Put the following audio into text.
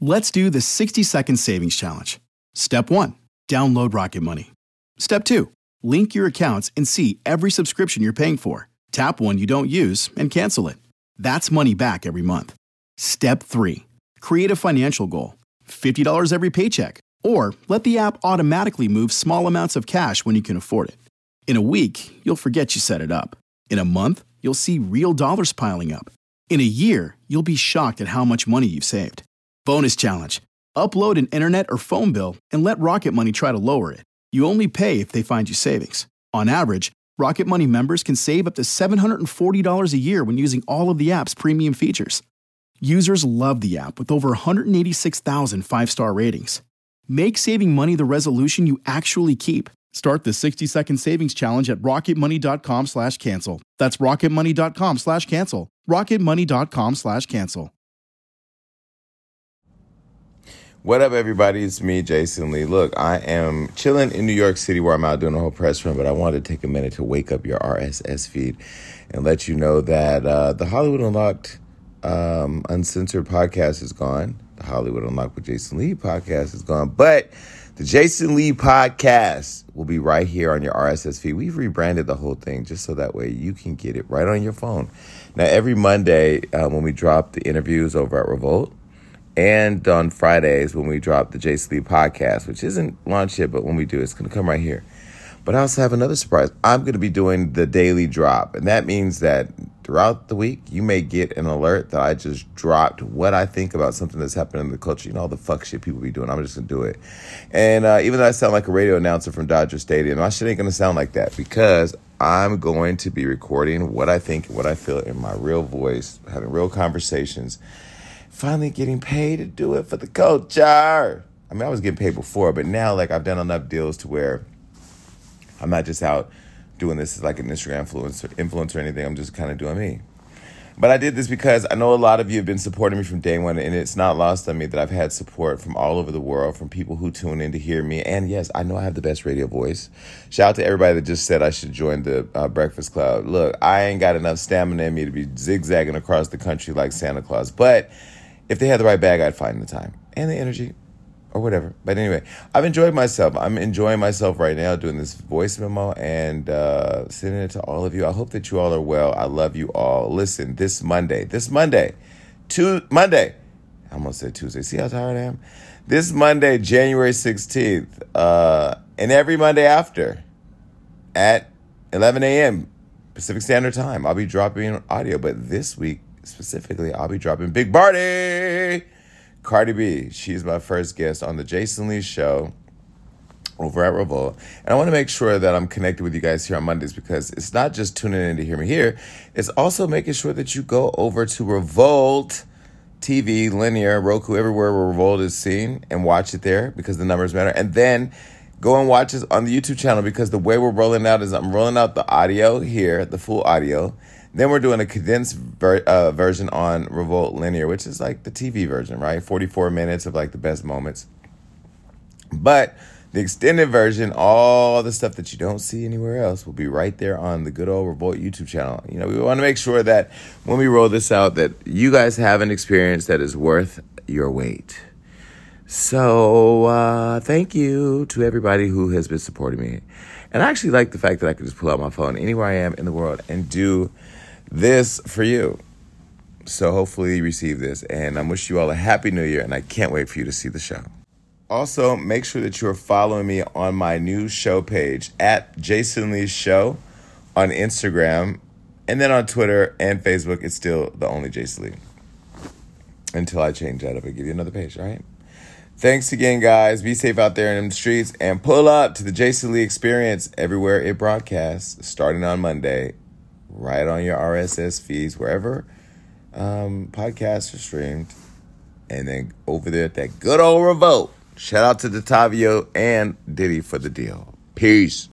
Let's do the 60-second savings challenge. Step 1, download Rocket Money. Step 2, link your accounts and see every subscription you're paying for. Tap one you don't use and cancel it. That's money back every month. Step 3, create a financial goal. $50 every paycheck. Or let the app automatically move small amounts of cash when you can afford it. In a week, you'll forget you set it up. In a month, you'll see real dollars piling up. In a year, you'll be shocked at how much money you've saved. Bonus challenge. Upload an internet or phone bill and let Rocket Money try to lower it. You only pay if they find you savings. On average, Rocket Money members can save up to $740 a year when using all of the app's premium features. Users love the app with over 186,000 five-star ratings. Make saving money the resolution you actually keep. Start the 60-second savings challenge at rocketmoney.com/cancel. That's rocketmoney.com/cancel. rocketmoney.com/cancel. What up, everybody? It's me, Jason Lee. Look, I am chilling in New York City where I'm out doing a whole press run, but I wanted to take a minute to wake up your RSS feed and let you know that the Hollywood Unlocked Uncensored podcast is gone. The Hollywood Unlocked with Jason Lee podcast is gone, but the Jason Lee podcast will be right here on your RSS feed. We've rebranded the whole thing just so that way you can get it right on your phone. Now, every Monday when we drop the interviews over at Revolt, and on Fridays when we drop the Jason Lee podcast, which isn't launched yet, but when we do, it's going to come right here. But I also have another surprise. I'm going to be doing the daily drop, and that means that throughout the week, you may get an alert that I just dropped what I think about something that's happening in the culture. You know, all the fuck shit people be doing. I'm just going to do it. And even though I sound like a radio announcer from Dodger Stadium, my shit ain't going to sound like that because I'm going to be recording what I think and what I feel in my real voice, having real conversations, finally getting paid to do it for the culture. I mean, I was getting paid before, but now, like, I've done enough deals to where I'm not just out doing this as like an Instagram influencer or anything. I'm just kind of doing me. But I did this because I know a lot of you have been supporting me from day one, and it's not lost on me that I've had support from all over the world, from people who tune in to hear me. And yes, I know I have the best radio voice. Shout out to everybody that just said I should join the Breakfast Club. Look, I ain't got enough stamina in me to be zigzagging across the country like Santa Claus. But if they had the right bag, I'd find the time and the energy or whatever. But anyway, I've enjoyed myself. I'm enjoying myself right now doing this voice memo and sending it to all of you. I hope that you all are well. I love you all. Listen, this Monday, I almost said Tuesday. See how tired I am? This Monday, January 16th, and every Monday after at 11 a.m. Pacific Standard Time, I'll be dropping audio. But this week, specifically, I'll be dropping Big Party. Cardi B, she's my first guest on the Jason Lee Show over at Revolt. And I want to make sure that I'm connected with you guys here on Mondays because it's not just tuning in to hear me here. It's also making sure that you go over to Revolt TV, Linear, Roku, everywhere where Revolt is seen and watch it there because the numbers matter. And then go and watch it on the YouTube channel because the way we're rolling out is I'm rolling out the audio here, the full audio. Then we're doing a condensed version on Revolt Linear, which is like the TV version, right? 44 minutes of like the best moments. But the extended version, all the stuff that you don't see anywhere else, will be right there on the good old Revolt YouTube channel. You know, we want to make sure that when we roll this out, that you guys have an experience that is worth your wait. So thank you to everybody who has been supporting me. And I actually like the fact that I can just pull out my phone anywhere I am in the world and do this for you. So hopefully you receive this. And I wish you all a happy new year. And I can't wait for you to see the show. Also, make sure that you're following me on my new show page at Jason Lee Show on Instagram. And then on Twitter and Facebook, it's still the only Jason Lee. Until I change that up and give you another page, all right? Thanks again, guys. Be safe out there in the streets. And pull up to the Jason Lee Experience everywhere it broadcasts starting on Monday. Right on your RSS feeds, wherever podcasts are streamed. And then over there at that good old Revolt. Shout out to Detavio and Diddy for the deal. Peace.